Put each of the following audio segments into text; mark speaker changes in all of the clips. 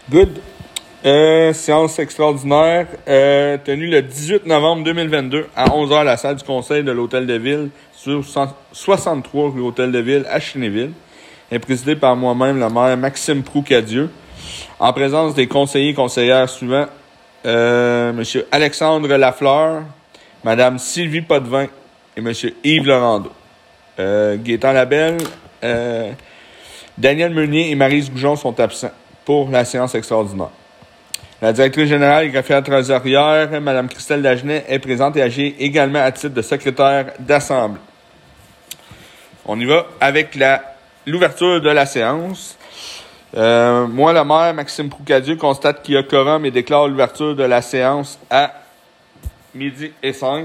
Speaker 1: Good. Séance extraordinaire tenue le 18 novembre 2022 à 11h à la salle du conseil de l'Hôtel de Ville sur 63 rue Hôtel de Ville à Chénéville. Est présidée par moi-même, le maire Maxime Proucadieu, en présence des conseillers et conseillères suivants, M. Alexandre Lafleur, Mme Sylvie Potvin et M. Yves Laurando. Gaétan Labelle, Daniel Meunier et Maryse Goujon sont absents pour la séance extraordinaire. La directrice générale et greffière trésorière, Mme Christelle Dagenet, est présente et agit également à titre de secrétaire d'assemblée. On y va avec l'ouverture de la séance. Moi, le maire, Maxime Proucadieu, constate qu'il y a quorum et déclare l'ouverture de la séance à 12h05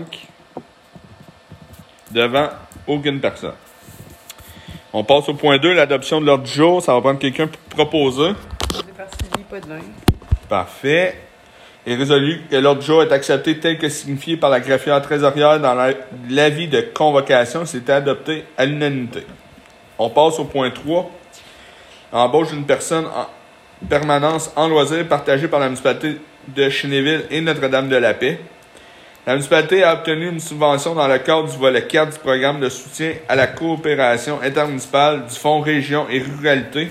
Speaker 1: devant aucune personne. On passe au point 2, l'adoption de l'ordre du jour. Ça va prendre quelqu'un pour proposer.
Speaker 2: C'est par Sylvie Potvin.
Speaker 1: Parfait. Et résolu que l'ordre du jour est accepté tel que signifié par la greffière trésorière dans l'avis de convocation. C'était adopté à l'unanimité. On passe au point 3. Embauche d'une personne en permanence en loisir partagée par la municipalité de Chénéville et Notre-Dame-de-la-Paix. La municipalité a obtenu une subvention dans le cadre du volet 4 du programme de soutien à la coopération intermunicipale du Fonds Région et Ruralité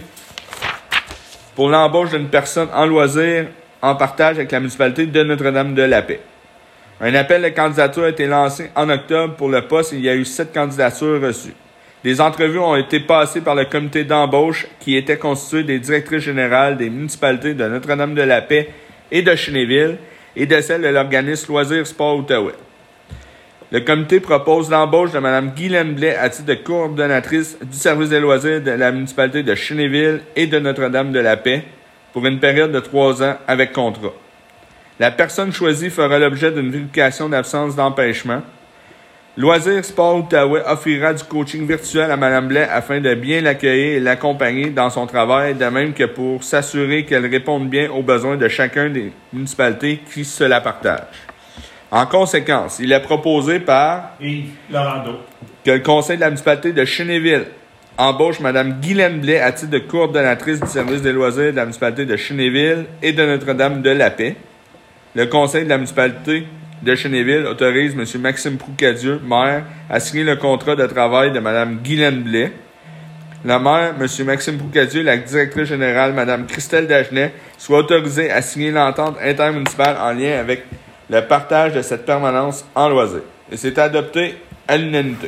Speaker 1: pour l'embauche d'une personne en loisir en partage avec la municipalité de Notre-Dame-de-la-Paix. Un appel de candidature a été lancé en octobre pour le poste et il y a eu 7 candidatures reçues. Des entrevues ont été passées par le comité d'embauche qui était constitué des directrices générales des municipalités de Notre-Dame-de-la-Paix et de Chénéville et de celle de l'organisme Loisirs Sport Outaouais. Le comité propose l'embauche de Mme Guylaine Blais à titre de coordonnatrice du service des loisirs de la municipalité de Chénéville et de Notre-Dame-de-la-Paix pour une période de 3 ans avec contrat. La personne choisie fera l'objet d'une vérification d'absence d'empêchement. Loisirs Sport Outaouais offrira du coaching virtuel à Mme Blais afin de bien l'accueillir et l'accompagner dans son travail, de même que pour s'assurer qu'elle réponde bien aux besoins de chacun des municipalités qui se la partagent. En conséquence, il est proposé par
Speaker 3: Yves Laurando
Speaker 1: que le conseil de la municipalité de Chénéville embauche Mme Guylaine Blais à titre de coordonnatrice du service des loisirs de la municipalité de Chénéville et de Notre-Dame-de-la-Paix. Le conseil de la municipalité de Chénéville autorise M. Maxime Proucadieu, maire, à signer le contrat de travail de Mme Guylaine Blais. Le maire, M. Maxime Proucadieu, la directrice générale, Mme Christelle Dagenet, soit autorisés à signer l'entente intermunicipale en lien avec le partage de cette permanence en loisirs. Et c'est adopté à l'unanimité.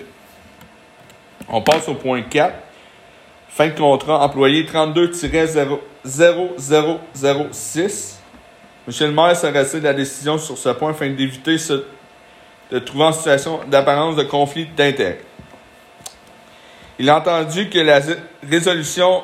Speaker 1: On passe au point 4. Fin de contrat employé 32-00006. Monsieur le maire se retire de la décision sur ce point afin d'éviter de trouver en situation d'apparence de conflit d'intérêts. Il a entendu que la résolution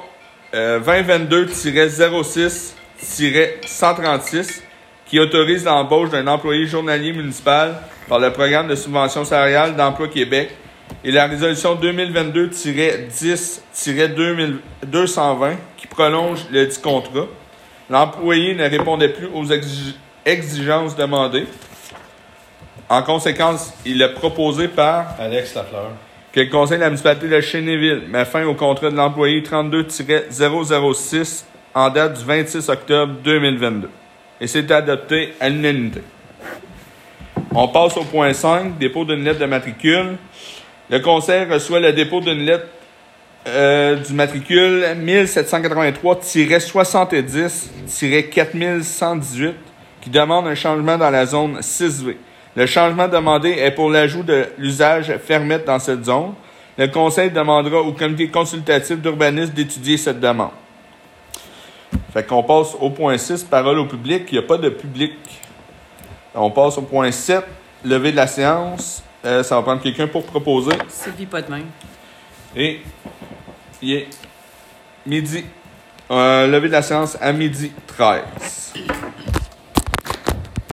Speaker 1: 2022-06-136 qui autorise l'embauche d'un employé journalier municipal par le programme de subvention salariale d'Emploi Québec et la résolution 2022-10-220 qui prolonge le dit contrat. L'employé ne répondait plus aux exigences demandées. En conséquence, il est proposé par
Speaker 3: Alex Lafleur
Speaker 1: que le conseil de la municipalité de Chénéville met fin au contrat de l'employé 32-006 en date du 26 octobre 2022. Et c'est adopté à l'unanimité. On passe au point 5, dépôt d'une lettre de matricule. Le conseil reçoit le dépôt d'une lettre du matricule 1783-70-4118 qui demande un changement dans la zone 6V. Le changement demandé est pour l'ajout de l'usage fermette dans cette zone. Le conseil demandera au comité consultatif d'urbanisme d'étudier cette demande. Fait qu'on passe au point 6, parole au public. Il n'y a pas de public. On passe au point 7, levée de la séance. Ça va prendre quelqu'un pour proposer.
Speaker 2: Sylvie Potvin.
Speaker 1: Et il est midi. Levée de la séance à 12h13.